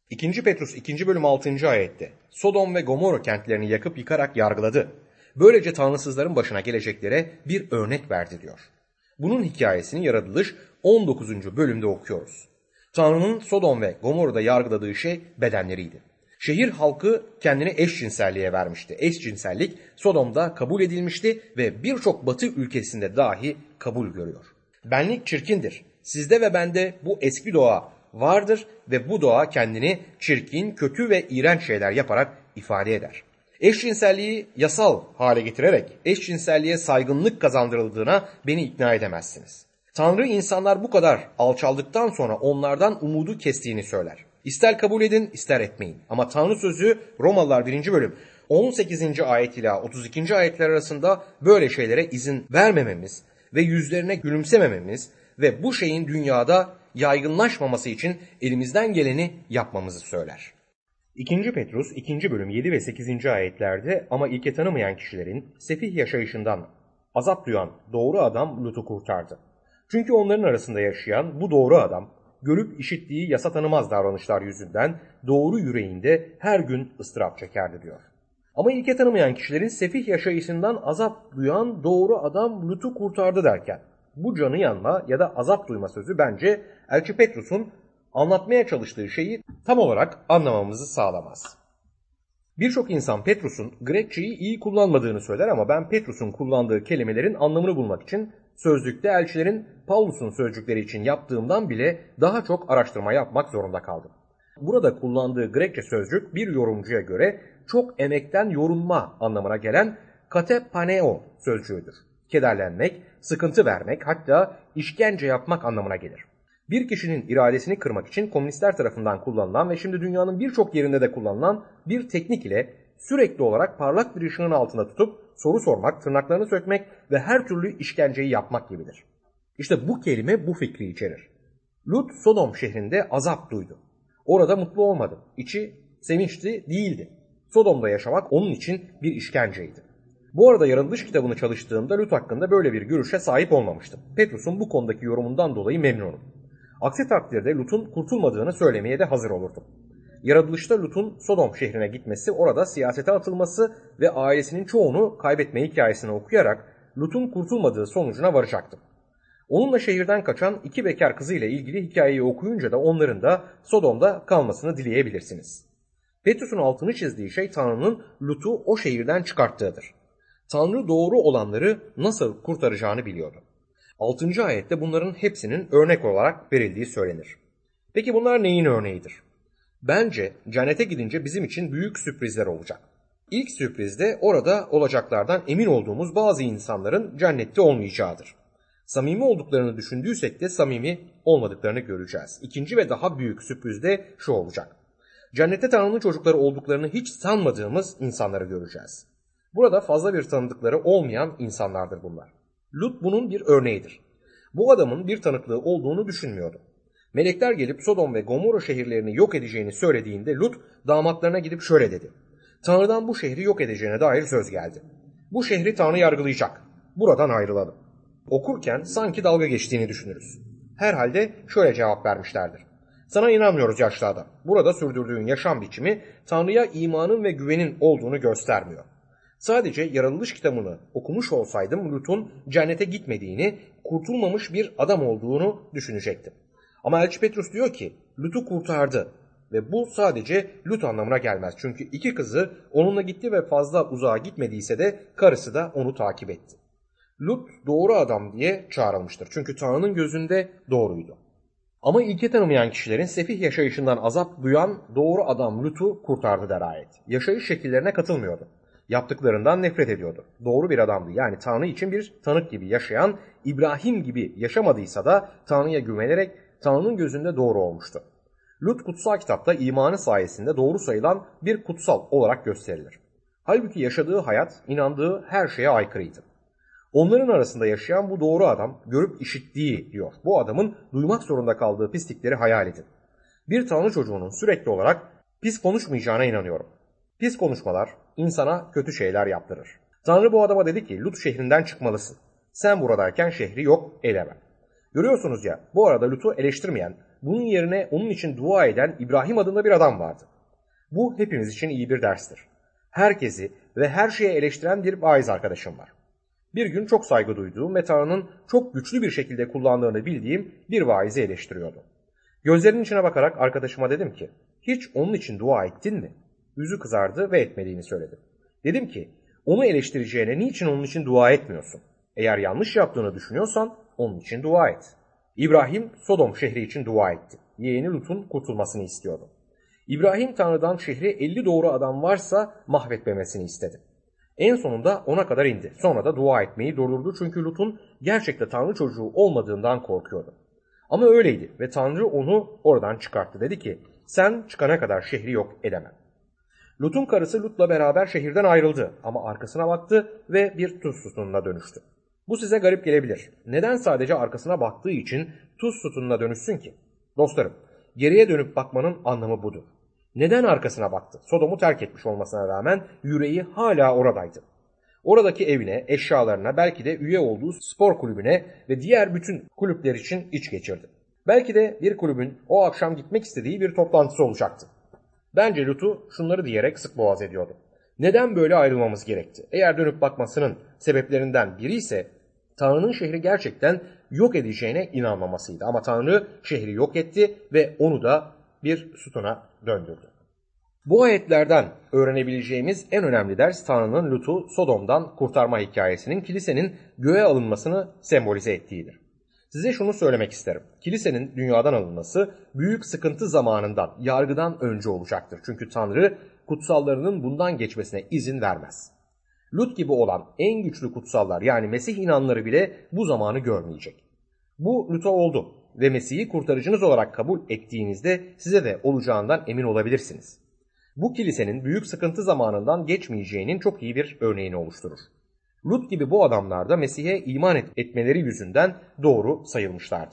2. Petrus 2. bölüm 6. ayette Sodom ve Gomorra kentlerini yakıp yıkarak yargıladı. Böylece tanrısızların başına geleceklere bir örnek verdi diyor. Bunun hikayesini Yaratılış 19. bölümde okuyoruz. Tanrı'nın Sodom ve Gomorra'da yargıladığı şey bedenleriydi. Şehir halkı kendini eşcinselliğe vermişti. Eşcinsellik Sodom'da kabul edilmişti ve birçok Batı ülkesinde dahi kabul görüyor. Benlik çirkindir. Sizde ve bende bu eski doğa vardır ve bu doğa kendini çirkin, kötü ve iğrenç şeyler yaparak ifade eder. Eşcinselliği yasal hale getirerek eşcinselliğe saygınlık kazandırıldığına beni ikna edemezsiniz. Tanrı insanlar bu kadar alçaldıktan sonra onlardan umudu kestiğini söyler. İster kabul edin, ister etmeyin. Ama Tanrı sözü Romalılar 1. bölüm 18. ayet ile 32. ayetler arasında böyle şeylere izin vermememiz ve yüzlerine gülümsemememiz ve bu şeyin dünyada yaygınlaşmaması için elimizden geleni yapmamızı söyler. 2. Petrus 2. bölüm 7 ve 8. ayetlerde ama ilke tanımayan kişilerin sefih yaşayışından azap duyan doğru adam Lut'u kurtardı. Çünkü onların arasında yaşayan bu doğru adam görüp işittiği yasa tanımaz davranışlar yüzünden doğru yüreğinde her gün ıstırap çekerdi diyor. Ama ilke tanımayan kişilerin sefih yaşayışından azap duyan doğru adam Lut'u kurtardı derken bu canı yanma ya da azap duyma sözü bence Elçi Petrus'un anlatmaya çalıştığı şeyi tam olarak anlamamızı sağlamaz. Birçok insan Petrus'un Grekçeyi iyi kullanmadığını söyler ama ben Petrus'un kullandığı kelimelerin anlamını bulmak için sözlükte elçilerin Pavlus'un sözcükleri için yaptığımdan bile daha çok araştırma yapmak zorunda kaldım. Burada kullandığı Grekçe sözcük bir yorumcuya göre çok emekten yorulma anlamına gelen katepaneo sözcüğüdür. Kederlenmek, sıkıntı vermek, hatta işkence yapmak anlamına gelir. Bir kişinin iradesini kırmak için komünistler tarafından kullanılan ve şimdi dünyanın birçok yerinde de kullanılan bir teknik ile sürekli olarak parlak bir ışığın altında tutup soru sormak, tırnaklarını sökmek ve her türlü işkenceyi yapmak gibidir. İşte bu kelime bu fikri içerir. Lut Sodom şehrinde azap duydu. Orada mutlu olmadı. İçi sevinçli değildi. Sodom'da yaşamak onun için bir işkenceydi. Bu arada Yaratılış kitabını çalıştığımda Lut hakkında böyle bir görüşe sahip olmamıştım. Petrus'un bu konudaki yorumundan dolayı memnunum. Aksi takdirde Lut'un kurtulmadığını söylemeye de hazır olurdum. Yaratılışta Lut'un Sodom şehrine gitmesi, orada siyasete atılması ve ailesinin çoğunu kaybetme hikayesini okuyarak Lut'un kurtulmadığı sonucuna varacaktım. Onunla şehirden kaçan 2 bekar kızıyla ilgili hikayeyi okuyunca da onların da Sodom'da kalmasını dileyebilirsiniz. Petrus'un altını çizdiği şey Tanrı'nın Lut'u o şehirden çıkarttığıdır. Tanrı doğru olanları nasıl kurtaracağını biliyordu. 6. ayette bunların hepsinin örnek olarak verildiği söylenir. Peki bunlar neyin örneğidir? Bence cennete gidince bizim için büyük sürprizler olacak. İlk sürprizde orada olacaklardan emin olduğumuz bazı insanların cennette olmayacağıdır. Samimi olduklarını düşündüysek de samimi olmadıklarını göreceğiz. İkinci ve daha büyük sürpriz de şu olacak. Cennette Tanrı'nın çocukları olduklarını hiç sanmadığımız insanları göreceğiz. Burada fazla bir tanıdıkları olmayan insanlardır bunlar. Lut bunun bir örneğidir. Bu adamın bir tanıklığı olduğunu düşünmüyordu. Melekler gelip Sodom ve Gomorra şehirlerini yok edeceğini söylediğinde Lut damatlarına gidip şöyle dedi. Tanrı'dan bu şehri yok edeceğine dair söz geldi. Bu şehri Tanrı yargılayacak. Buradan ayrılalım. Okurken sanki dalga geçtiğini düşünürüz. Herhalde şöyle cevap vermişlerdir. Sana inanmıyoruz yaşlı adam. Burada sürdürdüğün yaşam biçimi Tanrı'ya imanın ve güvenin olduğunu göstermiyor. Sadece Yaratılış kitabını okumuş olsaydım Lut'un cennete gitmediğini, kurtulmamış bir adam olduğunu düşünecektim. Ama Elçi Petrus diyor ki Lut'u kurtardı ve bu sadece Lut anlamına gelmez. Çünkü 2 kızı onunla gitti ve fazla uzağa gitmediyse de karısı da onu takip etti. Lut doğru adam diye çağrılmıştır. Çünkü Tanrı'nın gözünde doğruydu. Ama ilke tanımayan kişilerin sefih yaşayışından azap duyan doğru adam Lut'u kurtardı der ayet. Yaşayış şekillerine katılmıyordu. Yaptıklarından nefret ediyordu. Doğru bir adamdı. Yani Tanrı için bir tanık gibi yaşayan, İbrahim gibi yaşamadıysa da Tanrı'ya güvenerek Tanrı'nın gözünde doğru olmuştu. Lut kutsal kitapta imanı sayesinde doğru sayılan bir kutsal olarak gösterilir. Halbuki yaşadığı hayat, inandığı her şeye aykırıydı. Onların arasında yaşayan bu doğru adam görüp işittiği diyor. Bu adamın duymak zorunda kaldığı pislikleri hayal edin. Bir Tanrı çocuğunun sürekli olarak pis konuşmayacağına inanıyorum. Pis konuşmalar insana kötü şeyler yaptırır. Tanrı bu adama dedi ki Lut şehrinden çıkmalısın. Sen buradayken şehri yok edemem. Görüyorsunuz ya, bu arada Lut'u eleştirmeyen, bunun yerine onun için dua eden İbrahim adında bir adam vardı. Bu hepimiz için iyi bir derstir. Herkesi ve her şeye eleştiren bir vaiz arkadaşım var. Bir gün çok saygı duyduğum ve Tanrı'nın çok güçlü bir şekilde kullandığını bildiğim bir vaizi eleştiriyordu. Gözlerinin içine bakarak arkadaşıma dedim ki, hiç onun için dua ettin mi? Yüzü kızardı ve etmediğini söyledi. Dedim ki, onu eleştireceğine niçin onun için dua etmiyorsun? Eğer yanlış yaptığını düşünüyorsan onun için dua et. İbrahim Sodom şehri için dua etti. Yeğeni Lut'un kurtulmasını istiyordu. İbrahim Tanrı'dan şehri 50 doğru adam varsa mahvetmemesini istedi. En sonunda ona kadar indi. Sonra da dua etmeyi durdurdu çünkü Lut'un gerçekte Tanrı çocuğu olmadığından korkuyordu. Ama öyleydi ve Tanrı onu oradan çıkarttı. Dedi ki, sen çıkana kadar şehri yok edemem. Lut'un karısı Lut'la beraber şehirden ayrıldı ama arkasına baktı ve bir tuz sütununa dönüştü. Bu size garip gelebilir. Neden sadece arkasına baktığı için tuz sütununa dönüşsün ki? Dostlarım, geriye dönüp bakmanın anlamı budur. Neden arkasına baktı? Sodom'u terk etmiş olmasına rağmen yüreği hala oradaydı. Oradaki evine, eşyalarına, belki de üye olduğu spor kulübüne ve diğer bütün kulüpler için iç geçirdi. Belki de bir kulübün o akşam gitmek istediği bir toplantısı olacaktı. Bence Lut'u şunları diyerek sık boğaz ediyordu. Neden böyle ayrılmamız gerekti? Eğer dönüp bakmasının sebeplerinden biri ise Tanrı'nın şehri gerçekten yok edeceğine inanmamasıydı. Ama Tanrı şehri yok etti ve onu da bir sütuna döndürdü. Bu ayetlerden öğrenebileceğimiz en önemli ders Tanrı'nın Lut'u Sodom'dan kurtarma hikayesinin kilisenin göğe alınmasını sembolize ettiğidir. Size şunu söylemek isterim. Kilisenin dünyadan alınması büyük sıkıntı zamanından, yargıdan önce olacaktır. Çünkü Tanrı kutsallarının bundan geçmesine izin vermez. Lut gibi olan en güçlü kutsallar yani Mesih inanları bile bu zamanı görmeyecek. Bu Lut'a oldu ve Mesih'i kurtarıcınız olarak kabul ettiğinizde size de olacağından emin olabilirsiniz. Bu kilisenin büyük sıkıntı zamanından geçmeyeceğinin çok iyi bir örneğini oluşturur. Lut gibi bu adamlar da Mesih'e iman etmeleri yüzünden doğru sayılmışlardı.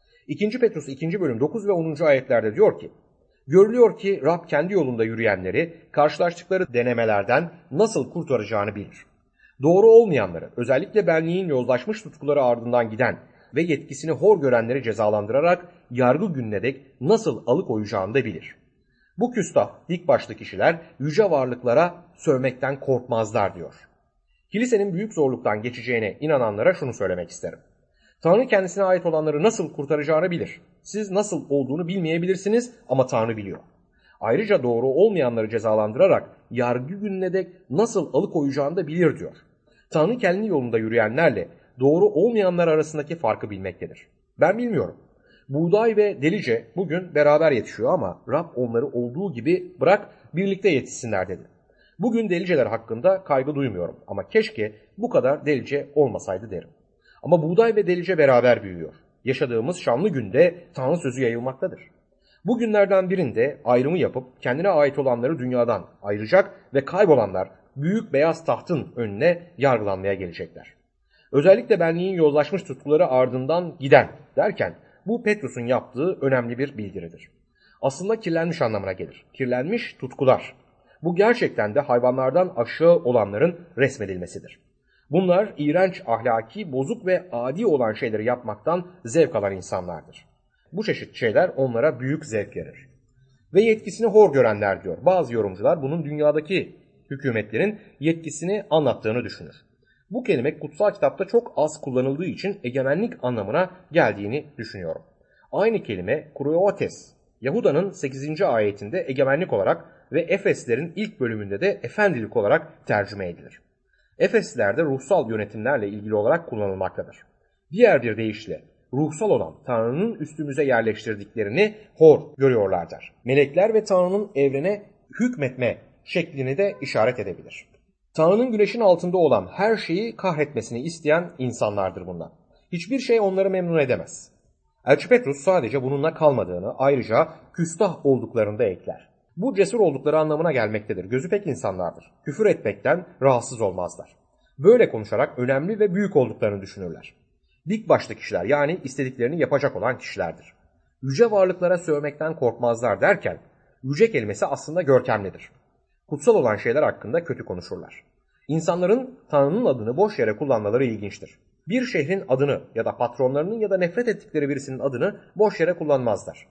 2. Petrus 2. bölüm 9 ve 10. ayetlerde diyor ki, görülüyor ki Rab kendi yolunda yürüyenleri karşılaştıkları denemelerden nasıl kurtaracağını bilir. Doğru olmayanları, özellikle benliğin yozlaşmış tutkuları ardından giden ve yetkisini hor görenleri cezalandırarak yargı gününe dek nasıl alıkoyacağını da bilir. Bu küstah, dik başlı kişiler yüce varlıklara sövmekten korkmazlar diyor. Kilisenin büyük zorluktan geçeceğine inananlara şunu söylemek isterim. Tanrı kendisine ait olanları nasıl kurtaracağını bilir. Siz nasıl olduğunu bilmeyebilirsiniz ama Tanrı biliyor. Ayrıca doğru olmayanları cezalandırarak yargı gününe dek nasıl alıkoyacağını da bilir diyor. Tanrı kendi yolunda yürüyenlerle doğru olmayanlar arasındaki farkı bilmektedir. Ben bilmiyorum. Buğday ve delice bugün beraber yetişiyor ama Rab onları olduğu gibi bırak birlikte yetişsinler dedi. Bugün deliceler hakkında kaygı duymuyorum ama keşke bu kadar delice olmasaydı derim. Ama buğday ve delice beraber büyüyor. Yaşadığımız şanlı günde Tanrı sözü yayılmaktadır. Bu günlerden birinde ayrımı yapıp kendine ait olanları dünyadan ayıracak ve kaybolanlar büyük beyaz tahtın önüne yargılanmaya gelecekler. Özellikle benliğin yozlaşmış tutkuları ardından giden derken bu Petrus'un yaptığı önemli bir bildiridir. Aslında kirlenmiş anlamına gelir. Kirlenmiş tutkular. Bu gerçekten de hayvanlardan aşağı olanların resmedilmesidir. Bunlar iğrenç, ahlaki, bozuk ve adi olan şeyleri yapmaktan zevk alan insanlardır. Bu çeşit şeyler onlara büyük zevk verir. Ve yetkisini hor görenler diyor. Bazı yorumcular bunun dünyadaki hükümetlerin yetkisini anlattığını düşünür. Bu kelime kutsal kitapta çok az kullanıldığı için egemenlik anlamına geldiğini düşünüyorum. Aynı kelime Kuroates, Yahuda'nın 8. ayetinde egemenlik olarak ve Efeslerin ilk bölümünde de efendilik olarak tercüme edilir. Efeslilerde ruhsal yönetimlerle ilgili olarak kullanılmaktadır. Diğer bir deyişle ruhsal olan Tanrı'nın üstümüze yerleştirdiklerini hor görüyorlardır. Melekler ve Tanrı'nın evrene hükmetme şeklini de işaret edebilir. Tanrı'nın güneşin altında olan her şeyi kahretmesini isteyen insanlardır bunlar. Hiçbir şey onları memnun edemez. Elçi Petrus sadece bununla kalmadığını, ayrıca küstah olduklarını da ekler. Bu cesur oldukları anlamına gelmektedir. Gözü pek insanlardır. Küfür etmekten rahatsız olmazlar. Böyle konuşarak önemli ve büyük olduklarını düşünürler. Dik başlı kişiler yani istediklerini yapacak olan kişilerdir. Yüce varlıklara sövmekten korkmazlar derken yüce kelimesi aslında görkemlidir. Kutsal olan şeyler hakkında kötü konuşurlar. İnsanların Tanrı'nın adını boş yere kullanmaları ilginçtir. Bir şehrin adını ya da patronlarının ya da nefret ettikleri birisinin adını boş yere kullanmazlar.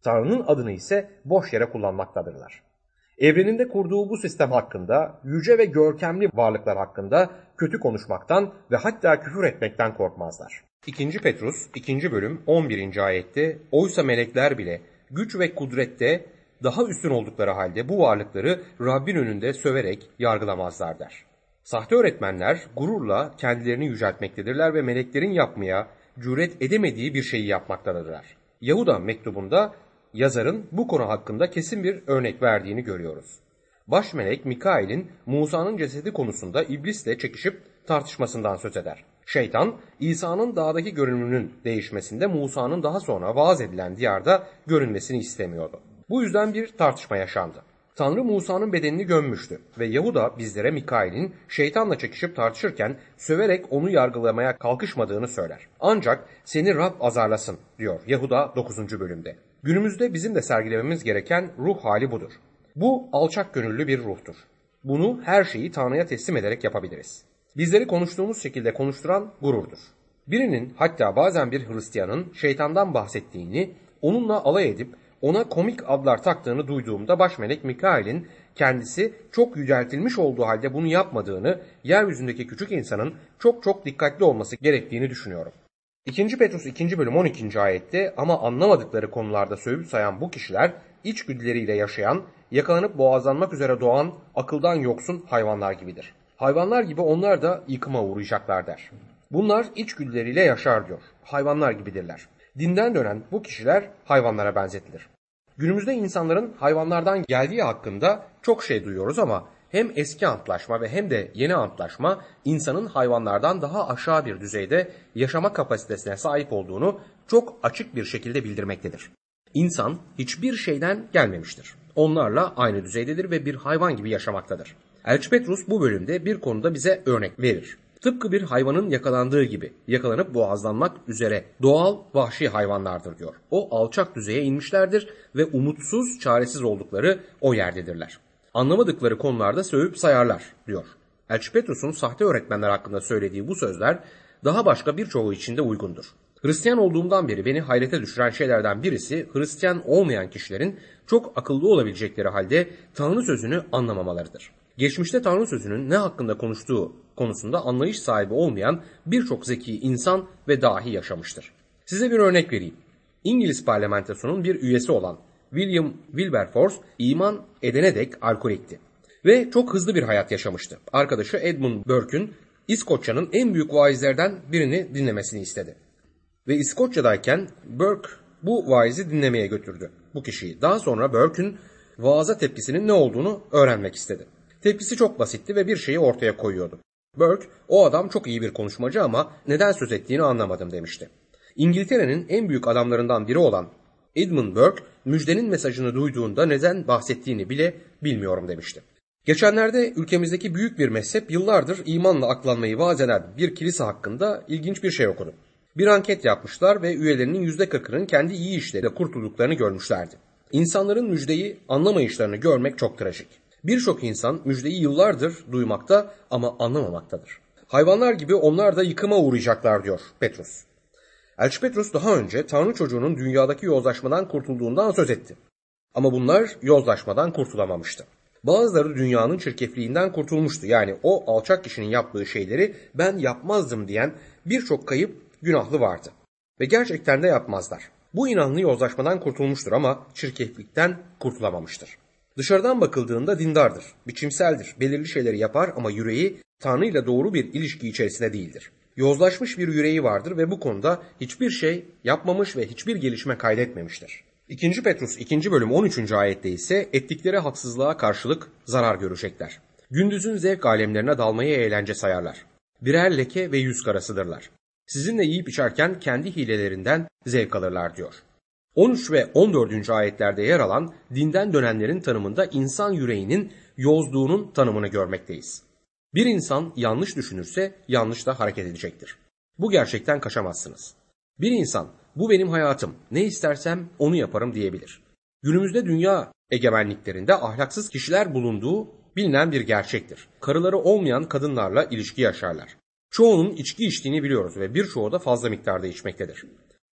Tanrı'nın adını ise boş yere kullanmaktadırlar. Evreninde kurduğu bu sistem hakkında, yüce ve görkemli varlıklar hakkında kötü konuşmaktan ve hatta küfür etmekten korkmazlar. 2. Petrus 2. bölüm 11. ayette oysa melekler bile güç ve kudrette daha üstün oldukları halde bu varlıkları Rabbin önünde söverek yargılamazlar der. Sahte öğretmenler gururla kendilerini yüceltmektedirler ve meleklerin yapmaya cüret edemediği bir şeyi yapmaktadırlar. Yahuda mektubunda yazarın bu konu hakkında kesin bir örnek verdiğini görüyoruz. Baş melek Mikail'in Musa'nın cesedi konusunda iblisle çekişip tartışmasından söz eder. Şeytan, İsa'nın dağdaki görünümünün değişmesinde Musa'nın daha sonra vaaz edilen diyarda görünmesini istemiyordu. Bu yüzden bir tartışma yaşandı. Tanrı Musa'nın bedenini gömmüştü ve Yahuda bizlere Mikail'in şeytanla çekişip tartışırken söverek onu yargılamaya kalkışmadığını söyler. Ancak seni Rab azarlasın diyor Yahuda 9. bölümde. Günümüzde bizim de sergilememiz gereken ruh hali budur. Bu alçak gönüllü bir ruhtur. Bunu her şeyi Tanrı'ya teslim ederek yapabiliriz. Bizleri konuştuğumuz şekilde konuşturan gururdur. Birinin hatta bazen bir Hristiyanın şeytandan bahsettiğini, onunla alay edip ona komik adlar taktığını duyduğumda baş melek Mikail'in kendisi çok yüceltilmiş olduğu halde bunu yapmadığını, yeryüzündeki küçük insanın çok dikkatli olması gerektiğini düşünüyorum. 2. Petrus 2. bölüm 12. ayette ama anlamadıkları konularda sövüp sayan bu kişiler içgüdüleriyle yaşayan, yakalanıp boğazlanmak üzere doğan akıldan yoksun hayvanlar gibidir. Hayvanlar gibi onlar da yıkıma uğrayacaklar der. Bunlar içgüdüleriyle yaşar diyor. Hayvanlar gibidirler. Dinden dönen bu kişiler hayvanlara benzetilir. Günümüzde insanların hayvanlardan geldiği hakkında çok şey duyuyoruz ama hem eski antlaşma ve hem de yeni antlaşma insanın hayvanlardan daha aşağı bir düzeyde yaşama kapasitesine sahip olduğunu çok açık bir şekilde bildirmektedir. İnsan hiçbir şeyden gelmemiştir. Onlarla aynı düzeydedir ve bir hayvan gibi yaşamaktadır. Elçi Petrus bu bölümde bir konuda bize örnek verir. Tıpkı bir hayvanın yakalandığı gibi yakalanıp boğazlanmak üzere doğal vahşi hayvanlardır diyor. O alçak düzeye inmişlerdir ve umutsuz, çaresiz oldukları o yerdedirler. Anlamadıkları konularda sövüp sayarlar diyor. Elçi Petrus'un sahte öğretmenler hakkında söylediği bu sözler daha başka birçoğu için de uygundur. Hristiyan olduğumdan beri beni hayrete düşüren şeylerden birisi Hristiyan olmayan kişilerin çok akıllı olabilecekleri halde Tanrı sözünü anlamamalarıdır. Geçmişte Tanrı sözünün ne hakkında konuştuğu konusunda anlayış sahibi olmayan birçok zeki insan ve dahi yaşamıştır. Size bir örnek vereyim. İngiliz parlamentosunun bir üyesi olan William Wilberforce iman edene dek alkolikti ve çok hızlı bir hayat yaşamıştı. Arkadaşı Edmund Burke'ün İskoçya'nın en büyük vaizlerden birini dinlemesini istedi. Ve İskoçya'dayken Burke bu vaizi dinlemeye götürdü bu kişiyi. Daha sonra Burke'ün vaaza tepkisinin ne olduğunu öğrenmek istedi. Tepkisi çok basitti ve bir şeyi ortaya koyuyordu. Burke, o adam çok iyi bir konuşmacı ama neden söz ettiğini anlamadım demişti. İngiltere'nin en büyük adamlarından biri olan Edmund Burke, müjdenin mesajını duyduğunda neden bahsettiğini bile bilmiyorum demişti. Geçenlerde ülkemizdeki büyük bir mezhep yıllardır imanla aklanmayı vaaz eden bir kilise hakkında ilginç bir şey okudum. Bir anket yapmışlar ve üyelerinin %40'ının kendi iyi işleriyle kurtulduklarını görmüşlerdi. İnsanların müjdeyi anlamayışlarını görmek çok trajik. Birçok insan müjdeyi yıllardır duymakta ama anlamamaktadır. Hayvanlar gibi onlar da yıkıma uğrayacaklar diyor Petrus. Elçi Petrus daha önce Tanrı çocuğunun dünyadaki yozlaşmadan kurtulduğundan söz etti. Ama bunlar yozlaşmadan kurtulamamıştı. Bazıları dünyanın çirkefliğinden kurtulmuştu. Yani o alçak kişinin yaptığı şeyleri ben yapmazdım diyen birçok kayıp günahlı vardı. Ve gerçekten de yapmazlar. Bu inanlı yozlaşmadan kurtulmuştur ama çirkeflikten kurtulamamıştır. Dışarıdan bakıldığında dindardır, biçimseldir, belirli şeyleri yapar ama yüreği Tanrı ile doğru bir ilişki içerisinde değildir. Yozlaşmış bir yüreği vardır ve bu konuda hiçbir şey yapmamış ve hiçbir gelişme kaydetmemiştir. 2. Petrus 2. bölüm 13. ayette ise ettikleri haksızlığa karşılık zarar görecekler. Gündüzün zevk alemlerine dalmayı eğlence sayarlar. Birer leke ve yüz karasıdırlar. Sizinle yiyip içerken kendi hilelerinden zevk alırlar diyor. 13 ve 14. ayetlerde yer alan dinden dönenlerin tanımında insan yüreğinin yozduğunun tanımını görmekteyiz. Bir insan yanlış düşünürse yanlış da hareket edecektir. Bu gerçekten kaçamazsınız. Bir insan bu benim hayatım, ne istersem onu yaparım diyebilir. Günümüzde dünya egemenliklerinde ahlaksız kişiler bulunduğu bilinen bir gerçektir. Karıları olmayan kadınlarla ilişki yaşarlar. Çoğunun içki içtiğini biliyoruz ve birçoğu da fazla miktarda içmektedir.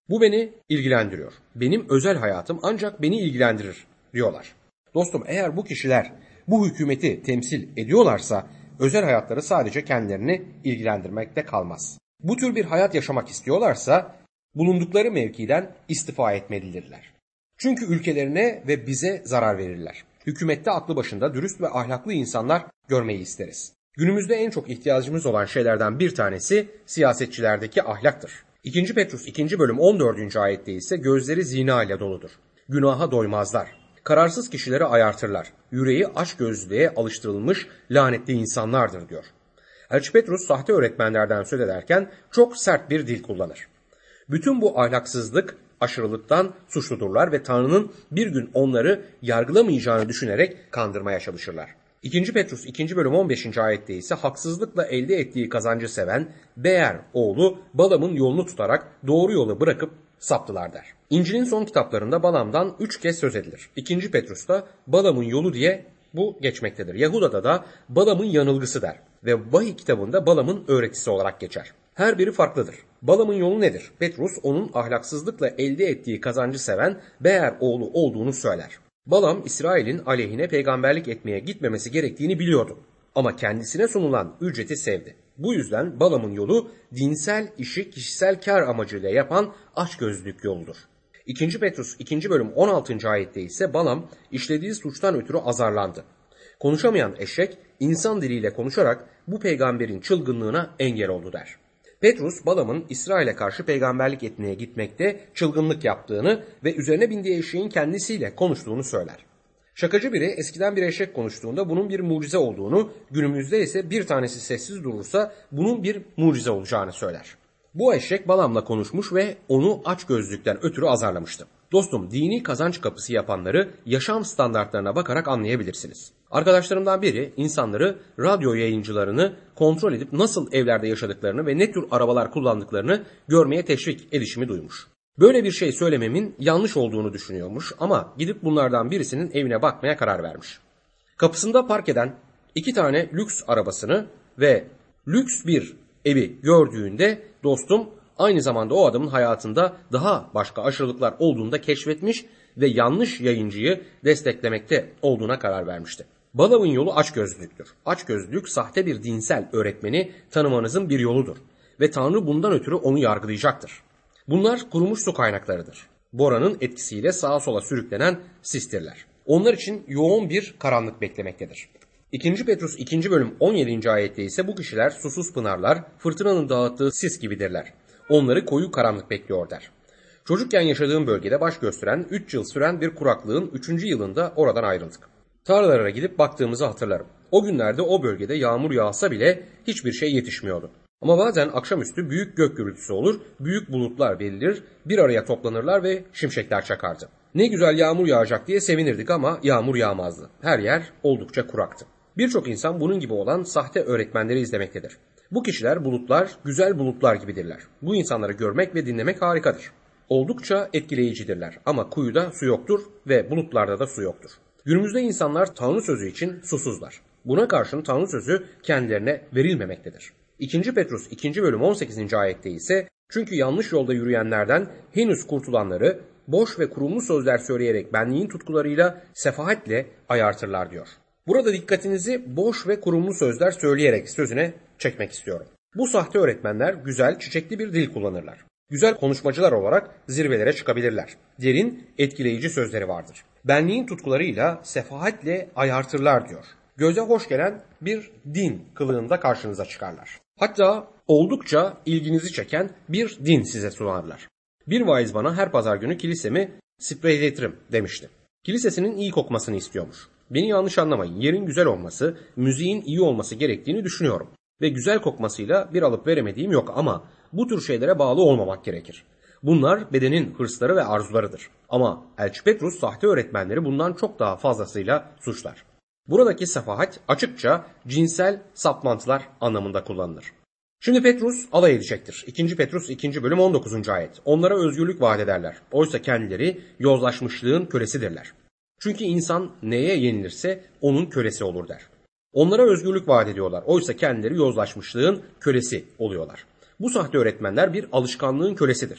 Bu beni ilgilendiriyor. Benim özel hayatım ancak beni ilgilendirir diyorlar. Dostum, eğer bu kişiler bu hükümeti temsil ediyorlarsa özel hayatları sadece kendilerini ilgilendirmekte kalmaz. Bu tür bir hayat yaşamak istiyorlarsa bulundukları mevkiden istifa etmelidirler. Çünkü ülkelerine ve bize zarar verirler. Hükümette aklı başında dürüst ve ahlaklı insanlar görmeyi isteriz. Günümüzde en çok ihtiyacımız olan şeylerden bir tanesi siyasetçilerdeki ahlaktır. 2. Petrus 2. bölüm 14. ayette ise gözleri zina ile doludur. Günaha doymazlar. Kararsız kişileri ayartırlar. Yüreği açgözlülüğe alıştırılmış lanetli insanlardır diyor. Elçi Petrus sahte öğretmenlerden söz ederken çok sert bir dil kullanır. Bütün bu ahlaksızlık, aşırılıktan suçludurlar ve Tanrı'nın bir gün onları yargılamayacağını düşünerek kandırmaya çalışırlar. 2. Petrus 2. bölüm 15. ayette ise haksızlıkla elde ettiği kazancı seven Beer oğlu Balam'ın yolunu tutarak doğru yolu bırakıp saptılar der. İncil'in son kitaplarında Balam'dan 3 kez söz edilir. 2. Petrus'ta Balam'ın yolu diye bu geçmektedir. Yahuda'da da Balam'ın yanılgısı der ve Vahiy kitabında Balam'ın öğretisi olarak geçer. Her biri farklıdır. Balam'ın yolu nedir? Petrus onun ahlaksızlıkla elde ettiği kazancı seven Beer oğlu olduğunu söyler. Balam İsrail'in aleyhine peygamberlik etmeye gitmemesi gerektiğini biliyordu. Ama kendisine sunulan ücreti sevdi. Bu yüzden Balam'ın yolu dinsel işi kişisel kar amacıyla yapan açgözlülük yoludur. 2. Petrus 2. bölüm 16. ayette ise Balam işlediği suçtan ötürü azarlandı. Konuşamayan eşek insan diliyle konuşarak bu peygamberin çılgınlığına engel oldu der. Petrus, Balam'ın İsrail'e karşı peygamberlik etmeye gitmekte çılgınlık yaptığını ve üzerine bindiği eşeğin kendisiyle konuştuğunu söyler. Şakacı biri eskiden bir eşek konuştuğunda bunun bir mucize olduğunu, günümüzde ise bir tanesi sessiz durursa bunun bir mucize olacağını söyler. Bu eşek Balam'la konuşmuş ve onu açgözlülükten ötürü azarlamıştı. Dostum, dini kazanç kapısı yapanları yaşam standartlarına bakarak anlayabilirsiniz. Arkadaşlarımdan biri insanları radyo yayıncılarını kontrol edip nasıl evlerde yaşadıklarını ve ne tür arabalar kullandıklarını görmeye teşvik edişimi duymuş. Böyle bir şey söylememin yanlış olduğunu düşünüyormuş ama gidip bunlardan birisinin evine bakmaya karar vermiş. Kapısında park eden 2 tane lüks arabasını ve lüks bir evi gördüğünde dostum aynı zamanda o adamın hayatında daha başka aşırılıklar olduğunu da keşfetmiş ve yanlış yayıncıyı desteklemekte olduğuna karar vermişti. Balam'ın yolu açgözlülüktür. Açgözlülük sahte bir dinsel öğretmeni tanımanızın bir yoludur ve Tanrı bundan ötürü onu yargılayacaktır. Bunlar kurumuş su kaynaklarıdır. Boranın etkisiyle sağa sola sürüklenen sistirler. Onlar için yoğun bir karanlık beklemektedir. 2. Petrus 2. bölüm 17. ayette ise bu kişiler susuz pınarlar, fırtınanın dağıttığı sis gibidirler. Onları koyu karanlık bekliyor der. Çocukken yaşadığım bölgede baş gösteren 3 yıl süren bir kuraklığın 3. yılında oradan ayrıldık. Tarlalara gidip baktığımızı hatırlarım. O günlerde o bölgede yağmur yağsa bile hiçbir şey yetişmiyordu. Ama bazen akşamüstü büyük gök gürültüsü olur, büyük bulutlar belirir, bir araya toplanırlar ve şimşekler çakardı. Ne güzel yağmur yağacak diye sevinirdik ama yağmur yağmazdı. Her yer oldukça kuraktı. Birçok insan bunun gibi olan sahte öğretmenleri izlemektedir. Bu kişiler bulutlar, güzel bulutlar gibidirler. Bu insanları görmek ve dinlemek harikadır. Oldukça etkileyicidirler ama kuyuda su yoktur ve bulutlarda da su yoktur. Günümüzde insanlar Tanrı sözü için susuzlar. Buna karşın Tanrı sözü kendilerine verilmemektedir. 2. Petrus 2. bölüm 18. ayette ise çünkü yanlış yolda yürüyenlerden henüz kurtulanları boş ve kurumlu sözler söyleyerek benliğin tutkularıyla sefahetle ayartırlar diyor. Burada dikkatinizi boş ve kurumlu sözler söyleyerek sözüne çekmek istiyorum. Bu sahte öğretmenler güzel, çiçekli bir dil kullanırlar. Güzel konuşmacılar olarak zirvelere çıkabilirler. Derin, etkileyici sözleri vardır. Benliğin tutkularıyla sefahetle ayartırlar diyor. Göze hoş gelen bir din kılığında karşınıza çıkarlar. Hatta oldukça ilginizi çeken bir din size sunarlar. Bir vaiz bana her pazar günü kilisemi spreyletirim demişti. Kilisesinin iyi kokmasını istiyormuş. Beni yanlış anlamayın. Yerin güzel olması, müziğin iyi olması gerektiğini düşünüyorum. Ve güzel kokmasıyla bir alıp veremediğim yok ama bu tür şeylere bağlı olmamak gerekir. Bunlar bedenin hırsları ve arzularıdır. Ama Elçi Petrus sahte öğretmenleri bundan çok daha fazlasıyla suçlar. Buradaki sefahat açıkça cinsel saplantılar anlamında kullanılır. Şimdi Petrus alay edecektir. 2. Petrus 2. bölüm 19. ayet. Onlara özgürlük vaat ederler. Oysa kendileri yozlaşmışlığın kölesidirler. Çünkü insan neye yenilirse onun kölesi olur der. Onlara özgürlük vaat ediyorlar. Oysa kendileri yozlaşmışlığın kölesi oluyorlar. Bu sahte öğretmenler bir alışkanlığın kölesidir.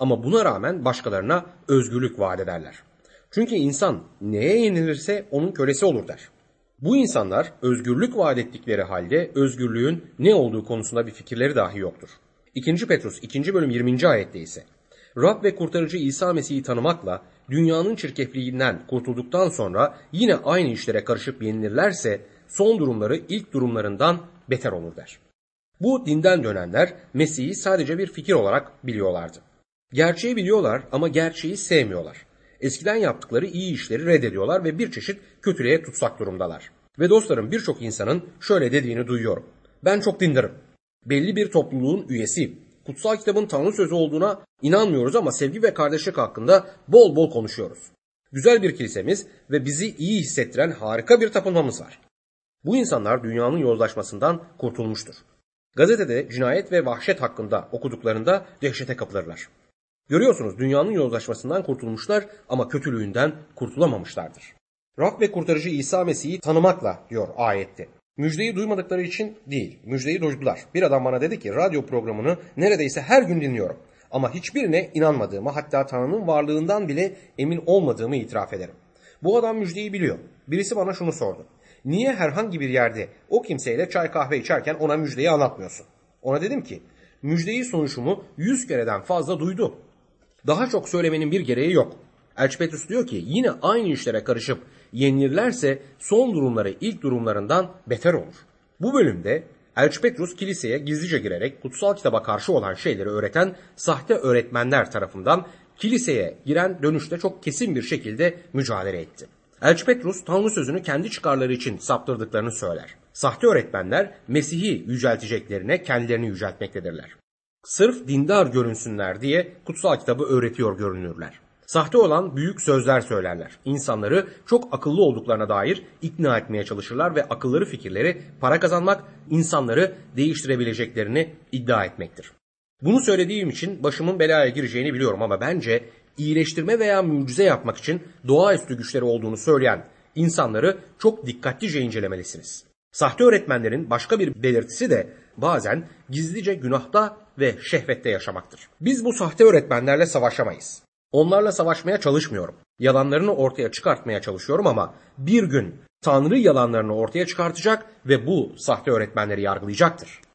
Ama buna rağmen başkalarına özgürlük vaat ederler. Çünkü insan neye yenilirse onun kölesi olur der. Bu insanlar özgürlük vaat ettikleri halde özgürlüğün ne olduğu konusunda bir fikirleri dahi yoktur. 2. Petrus 2. bölüm 20. ayette ise Rab ve kurtarıcı İsa Mesih'i tanımakla dünyanın çirkefliğinden kurtulduktan sonra yine aynı işlere karışıp yenilirlerse son durumları ilk durumlarından beter olur der. Bu dinden dönenler Mesih'i sadece bir fikir olarak biliyorlardı. Gerçeği biliyorlar ama gerçeği sevmiyorlar. Eskiden yaptıkları iyi işleri reddediyorlar ve bir çeşit kötülüğe tutsak durumdalar. Ve dostlarım birçok insanın şöyle dediğini duyuyorum. Ben çok dindarım. Belli bir topluluğun üyesiyim. Kutsal kitabın Tanrı sözü olduğuna inanmıyoruz ama sevgi ve kardeşlik hakkında bol bol konuşuyoruz. Güzel bir kilisemiz ve bizi iyi hissettiren harika bir tapınmamız var. Bu insanlar dünyanın yozlaşmasından kurtulmuştur. Gazetede cinayet ve vahşet hakkında okuduklarında dehşete kapılırlar. Görüyorsunuz dünyanın yozlaşmasından kurtulmuşlar ama kötülüğünden kurtulamamışlardır. Rab ve kurtarıcı İsa Mesih'i tanımakla diyor ayette. Müjdeyi duymadıkları için değil, müjdeyi duydular. Bir adam bana dedi ki radyo programını neredeyse her gün dinliyorum. Ama hiçbirine inanmadığımı hatta Tanrı'nın varlığından bile emin olmadığımı itiraf ederim. Bu adam müjdeyi biliyor. Birisi bana şunu sordu. Niye herhangi bir yerde o kimseyle çay kahve içerken ona müjdeyi anlatmıyorsun? Ona dedim ki müjdeyi sunuşumu 100 kereden fazla duydu. Daha çok söylemenin bir gereği yok. Elçi Petrus diyor ki yine aynı işlere karışıp yenilirlerse son durumları ilk durumlarından beter olur. Bu bölümde Elçi Petrus kiliseye gizlice girerek kutsal kitaba karşı olan şeyleri öğreten sahte öğretmenler tarafından kiliseye giren dönüşte çok kesin bir şekilde mücadele etti. Elçi Petrus Tanrı sözünü kendi çıkarları için saptırdıklarını söyler. Sahte öğretmenler Mesih'i yücelteceklerine kendilerini yüceltmektedirler. Sırf dindar görünsünler diye kutsal kitabı öğretiyor görünürler. Sahte olan büyük sözler söylerler. İnsanları çok akıllı olduklarına dair ikna etmeye çalışırlar ve akılları fikirleri para kazanmak, insanları değiştirebileceklerini iddia etmektir. Bunu söylediğim için başımın belaya gireceğini biliyorum ama bence iyileştirme veya mucize yapmak için doğaüstü güçleri olduğunu söyleyen insanları çok dikkatlice incelemelisiniz. Sahte öğretmenlerin başka bir belirtisi de bazen gizlice günahta ve şehvette yaşamaktır. Biz bu sahte öğretmenlerle savaşamayız. Onlarla savaşmaya çalışmıyorum. Yalanlarını ortaya çıkartmaya çalışıyorum ama bir gün Tanrı yalanlarını ortaya çıkartacak ve bu sahte öğretmenleri yargılayacaktır.